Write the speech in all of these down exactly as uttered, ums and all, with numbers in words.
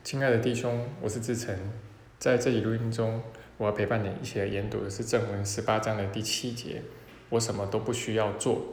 亲爱的弟兄，我是志成，在这里录音中，我要陪伴你一起来研读的是正文十八章的第七节，我什么都不需要做。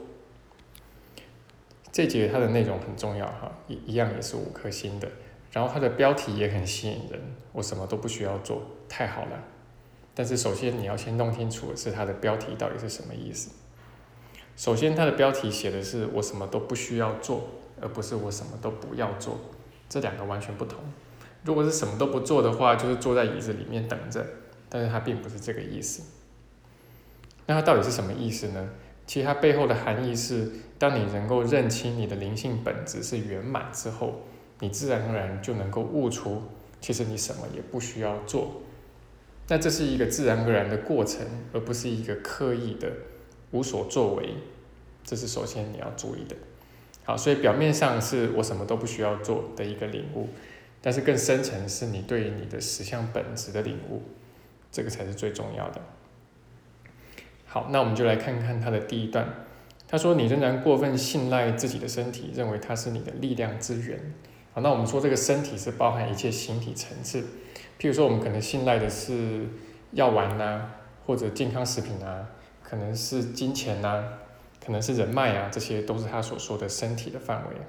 这节它的内容很重要哈，一样也是五颗星的，然后它的标题也很吸引人，我什么都不需要做，太好了。但是首先你要先弄清楚的是它的标题到底是什么意思。首先它的标题写的是我什么都不需要做，而不是我什么都不要做，这两个完全不同。如果是什么都不做的话，就是坐在椅子里面等着，但是它并不是这个意思。那它到底是什么意思呢？其实它背后的含义是，当你能够认清你的灵性本质是圆满之后，你自然而然就能够悟出，其实你什么也不需要做。那这是一个自然而然的过程，而不是一个刻意的无所作为，这是首先你要注意的。好，所以表面上是我什么都不需要做的一个领悟，但是更深层是你对你的实相本质的领悟，这个才是最重要的。好，那我们就来看看它的第一段。他说：“你仍然过分信赖自己的身体，认为它是你的力量之源。”好，那我们说这个身体是包含一切形体层次，譬如说我们可能信赖的是药丸啊，或者健康食品啊，可能是金钱啊，可能是人脉啊，这些都是他所说的身体的范围。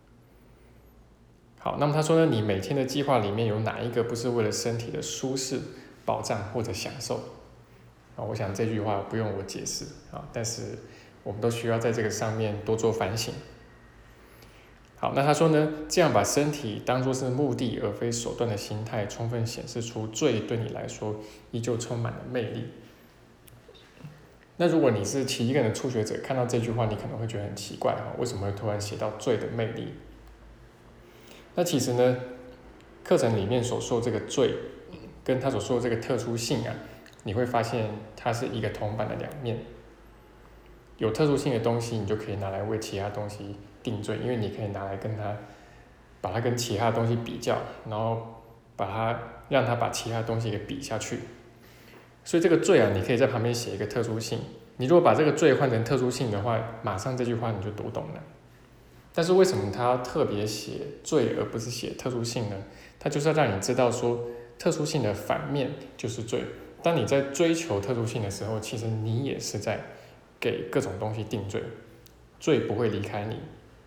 好，那么他说呢，你每天的计划里面有哪一个不是为了身体的舒适、保障或者享受？啊，我想这句话不用我解释啊，但是我们都需要在这个上面多做反省。好，那他说呢，这样把身体当作是目的而非手段的心态，充分显示出罪对你来说依旧充满了魅力。那如果你是奇异根的初学者，看到这句话，你可能会觉得很奇怪哈，为什么会突然写到罪的魅力？那其实呢，课程里面所说这个罪，跟他所说的这个特殊性啊，你会发现它是一个铜板的两面。有特殊性的东西，你就可以拿来为其他东西定罪，因为你可以拿来跟它，把它跟其他东西比较，然后把它让它把其他东西给比下去。所以这个罪啊，你可以在旁边写一个特殊性。你如果把这个罪换成特殊性的话，马上这句话你就读懂了。但是为什么他特别写罪而不是写特殊性呢？他就是要让你知道说，特殊性的反面就是罪。当你在追求特殊性的时候，其实你也是在给各种东西定罪，罪不会离开你。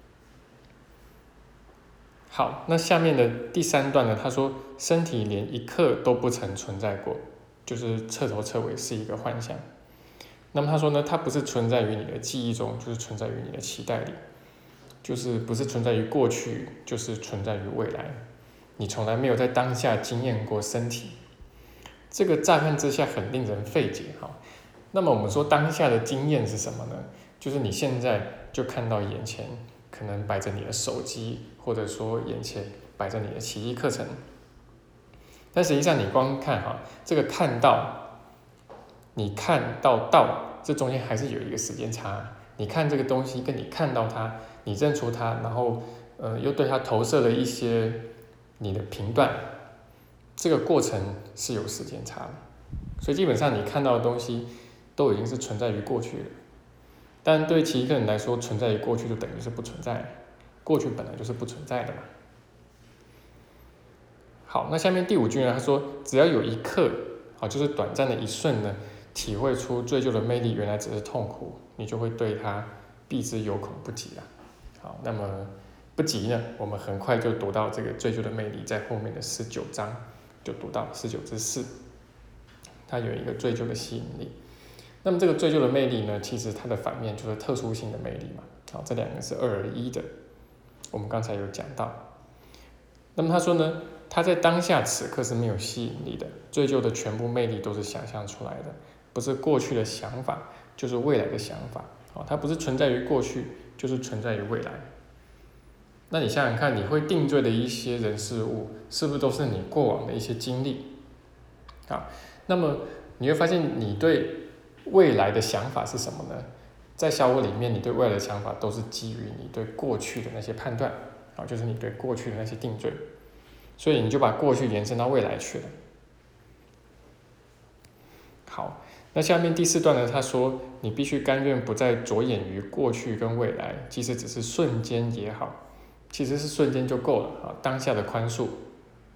好，那下面的第三段呢？他说，身体连一刻都不曾存在过，就是彻头彻尾是一个幻象。那么他说呢，它不是存在于你的记忆中，就是存在于你的期待里。就是不是存在于过去，就是存在于未来。你从来没有在当下经验过身体，这个乍看之下很令人费解哈。那么我们说当下的经验是什么呢？就是你现在就看到眼前可能摆着你的手机，或者说眼前摆着你的奇异课程。但实际上你光看哈，这个看到，你看到到，这中间还是有一个时间差。你看这个东西，跟你看到它。你认出它，然后呃又对它投射了一些你的评断，这个过程是有时间差的，所以基本上你看到的东西都已经是存在于过去了。但对其一个人来说，存在于过去就等于是不存在，过去本来就是不存在的嘛。好，那下面第五句呢？他说，只要有一刻，好，就是短暂的一瞬呢，体会出追究的魅力原来只是痛苦，你就会对它避之有恐不及了。好，那么不急呢，我们很快就读到这个追究的魅力，在后面的十九章就读到十九之四，它有一个追究的吸引力。那么这个追究的魅力呢，其实它的反面就是特殊性的魅力嘛。好，这两个是二而一的，我们刚才有讲到。那么他说呢，它在当下此刻是没有吸引力的，追究的全部魅力都是想象出来的，不是过去的想法，就是未来的想法。好，它不是存在于过去，就是存在于未来。那你想想看，你会定罪的一些人事物，是不是都是你过往的一些经历？好，那么你会发现，你对未来的想法是什么呢？在小我里面，你对未来的想法都是基于你对过去的那些判断，好，就是你对过去的那些定罪，所以你就把过去延伸到未来去了。好。那下面第四段呢？他说，你必须甘愿不再着眼于过去跟未来，即使只是瞬间也好，其实是瞬间就够了啊，当下的宽恕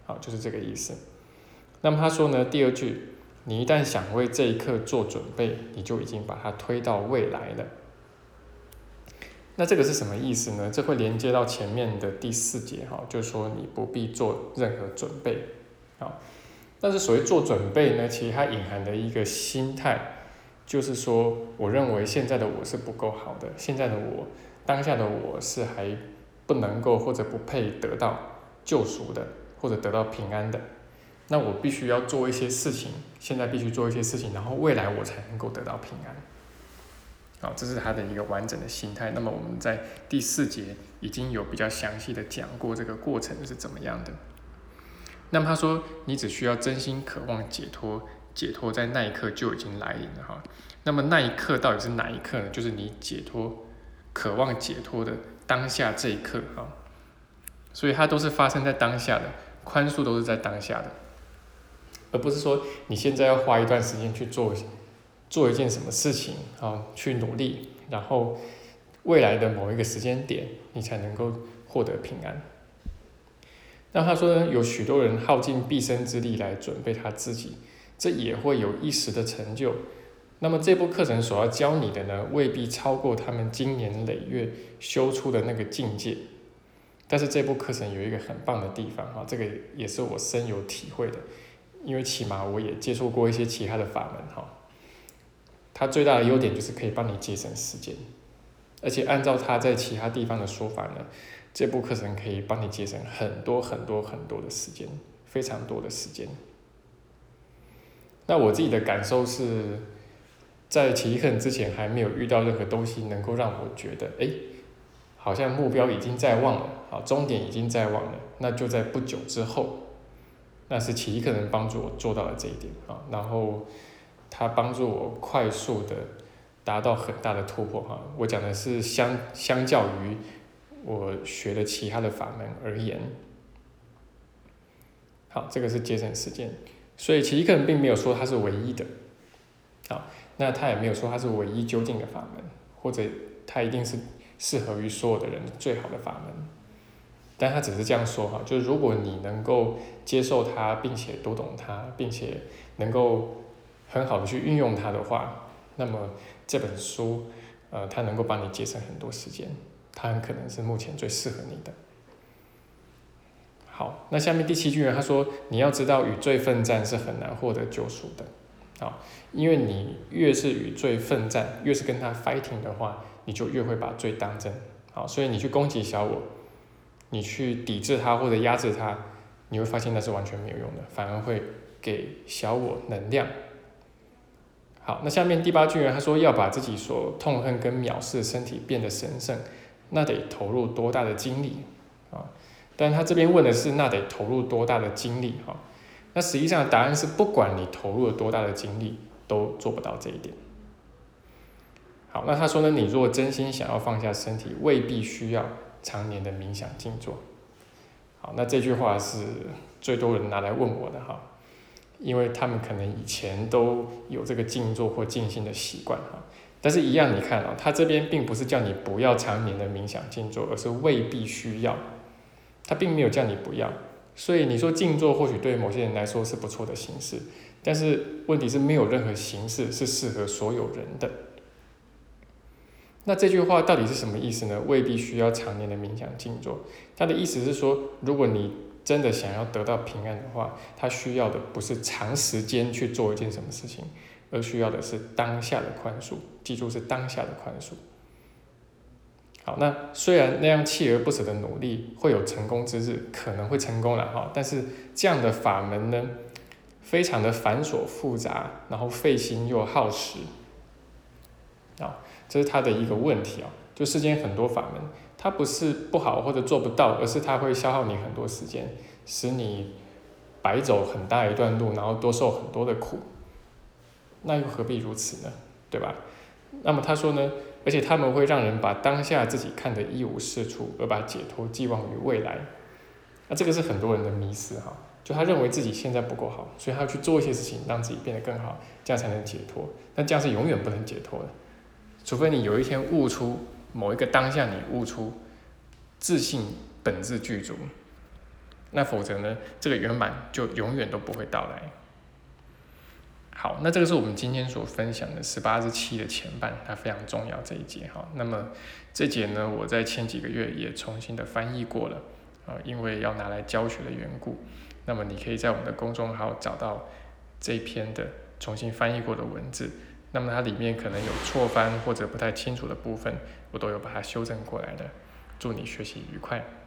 好，就是这个意思。那么他说呢，第二句，你一旦想为这一刻做准备，你就已经把它推到未来了。那这个是什么意思呢？这会连接到前面的第四节，就是说你不必做任何准备。但是所谓做准备呢，其实它隐含的一个心态，就是说我认为现在的我是不够好的，现在的我，当下的我是还不能够或者不配得到救赎的，或者得到平安的。那我必须要做一些事情，现在必须做一些事情，然后未来我才能够得到平安。好，这是他的一个完整的心态。那么我们在第四节已经有比较详细的讲过这个过程是怎么样的。那么他说，你只需要真心渴望解脱，解脱在那一刻就已经来临了哈。那么那一刻到底是哪一刻呢？就是你解脱、渴望解脱的当下这一刻哈。所以它都是发生在当下的，宽恕都是在当下的，而不是说你现在要花一段时间去做做一件什么事情啊，去努力，然后未来的某一个时间点，你才能够获得平安。那他说呢，有许多人耗尽毕生之力来准备他自己，这也会有一时的成就。那么这部课程所要教你的呢，未必超过他们经年累月修出的那个境界。但是这部课程有一个很棒的地方，这个也是我深有体会的，因为起码我也接触过一些其他的法门。它最大的优点就是可以帮你节省时间，而且按照它在其他地方的说法呢，这部课程可以帮你节省很多很多很多的时间，非常多的时间。那我自己的感受是，在奇迹课程之前还没有遇到任何东西能够让我觉得，哎，好像目标已经在望了，好，终点已经在望了。那就在不久之后，那是奇迹课程帮助我做到了这一点啊，然后它帮助我快速的达到很大的突破哈。我讲的是相相较于我学的其他的法门而言，好，这个是节省时间。所以奇迹课程并没有说它是唯一的，好，那它也没有说它是唯一究竟的法门，或者它一定是适合于所有的人最好的法门。但他只是这样说哈，就是如果你能够接受它，并且读懂它，并且能够很好的去运用它的话，那么这本书，呃，它能够帮你节省很多时间，它很可能是目前最适合你的。好，那下面第七句呢，他说你要知道与罪奋战是很难获得救赎的，好，因为你越是与罪奋战，越是跟他 fighting 的话，你就越会把罪当真，好，所以你去攻击小我，你去抵制它或者压制它，你会发现那是完全没有用的，反而会给小我能量。好，那下面第八句呢，他说要把自己所痛恨跟藐视的身体变得神圣，那得投入多大的精力啊？但他这边问的是那得投入多大的精力哈？那实际上的答案是不管你投入了多大的精力，都做不到这一点。好，那他说呢，你如果真心想要放下身体，未必需要常年的冥想静坐。好，那这句话是最多人拿来问我的哈，因为他们可能以前都有这个静坐或静心的习惯哈。但是一样，你看啊、哦，他这边并不是叫你不要常年的冥想静坐，而是未必需要。他并没有叫你不要，所以你说静坐或许对某些人来说是不错的形式，但是问题是没有任何形式是适合所有人的。那这句话到底是什么意思呢？未必需要常年的冥想静坐。他的意思是说，如果你真的想要得到平安的话，他需要的不是长时间去做一件什么事情，而需要的是当下的宽恕。记住，是当下的宽恕。好，那虽然那样锲而不舍的努力会有成功之日，可能会成功了哈，但是这样的法门呢，非常的繁琐复杂，然后费心又耗时。啊，这是他的一个问题啊，就世间很多法门，它不是不好或者做不到，而是它会消耗你很多时间，使你白走很大一段路，然后多受很多的苦，那又何必如此呢？对吧？那么他说呢，而且他们会让人把当下自己看得一无是处，而把解脱寄望于未来。那这个是很多人的迷思哈，就他认为自己现在不够好，所以他要去做一些事情让自己变得更好，这样才能解脱。但这样是永远不能解脱的。除非你有一天悟出某一个当下，你悟出自信本质具足， 那否则呢，这个圆满就永远都不会到来。好，那这个是我们今天所分享的十八之七的前半，它非常重要这一节哈。那么这节呢，我在前几个月也重新的翻译过了啊，因为要拿来教学的缘故。那么你可以在我们的公众号找到这一篇的重新翻译过的文字。那么它里面可能有错翻或者不太清楚的部分，我都有把它修正过来的。祝你学习愉快。